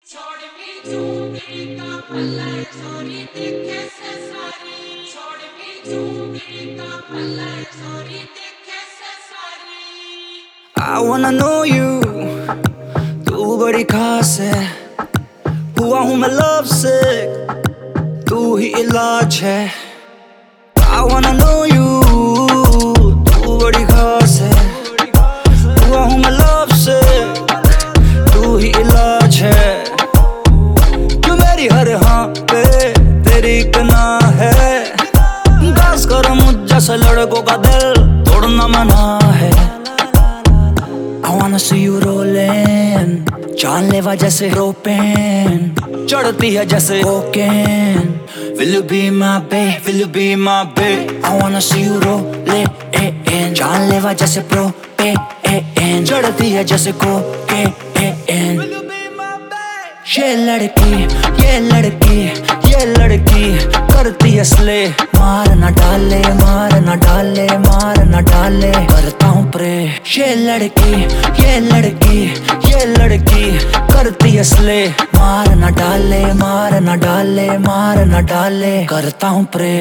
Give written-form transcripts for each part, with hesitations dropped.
छोड़ भी का पल्ला छोरी देखे से सारी छोड़ भी का पल्ला छोरी देखे से सारी I wanna know you, तू बड़ी खास है। हुआ हूँ मैं लव से, तू ही इलाज है। I wanna know you, तू बड़ी खास है। हुआ हूँ मैं लव से, तू ही इलाज है। तू मेरी हर हाँ पे तेरी कना है। बस कर मुझ जैसे लड़कों का दिल तोड़ना मना है। I wanna see you rolling, जानलेवा जैसे प्रोपेन, चढ़ती है जैसे cocaine. Will you be my babe? Will you be my babe? I wanna see you rolling, जानलेवा जैसे प्रोपेन, चढ़ती है जैसे कोकेन। ये लड़की, ये लड़की, ये लड़की करती है स्ले। मार न डाले, मार न डाले, मार न डाले, करता हूँ प्रे। ये लड़की, ये लड़की, ये लड़की करती है स्ले। मार न डाले, मार न डाले, मार न डाले, करता हूँ प्रे।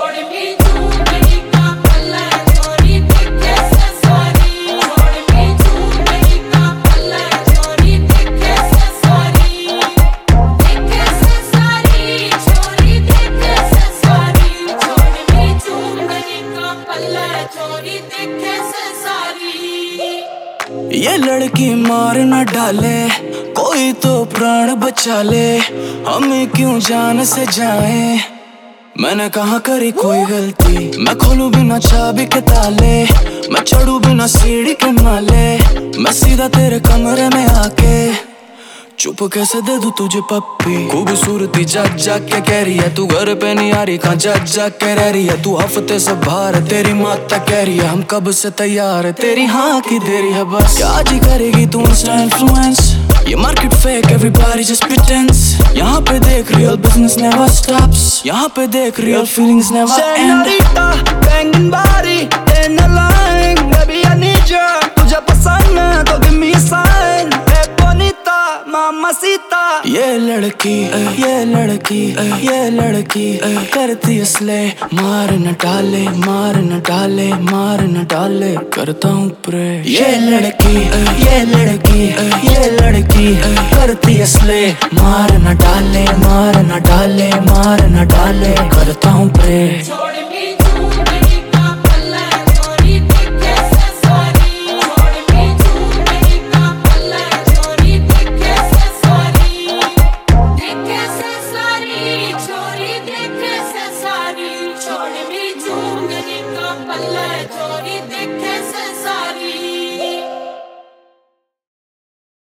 ये लड़की मार न डाले, कोई तो प्राण बचा ले। हमें क्यों जान से जाए, मैंने कहाँ करी कोई गलती। मैं खोलूं बिना चाबी के ताले, मैं चढ़ूं बिना सीढ़ी के माले। मैं सीधा तेरे कमरे में आके चुप कैसे दे दूं तुझे पप्पी। खूबसूरती जाग जाग के कह रही है, तू घर पे नहीं आ रही, कहाँ जाग जाग के रह रही है। तू हफ्ते से बाहर है, तेरी माता कह रही है हम कब से तैयार है। तेरी हाँ की देरी है बस, क्या जी करेगी तू इंस्टा इन्फ्लुएंस। ये market fake, everybody just pretends. यहाँ पे देख रियल बिजनेस नेवर स्टॉप्स, यहाँ पे देख real feelings never end. Senorita बैंगन बारी in a line, baby I need you, तुझे पसंद है तो गिव मी अ साइन। मामासीता, ये लड़की, ये लड़की, ये लड़की करती है स्ले। मार न डाले, मार न डाले, मार न डाले, करता हूँ प्रे। ये लड़की, ये लड़की, ये लड़की करती है स्ले। मार न डाले, मार न डाले, मार न डाले, करता हूँ प्रे। छोड़ भी दूंगी का पल्ला।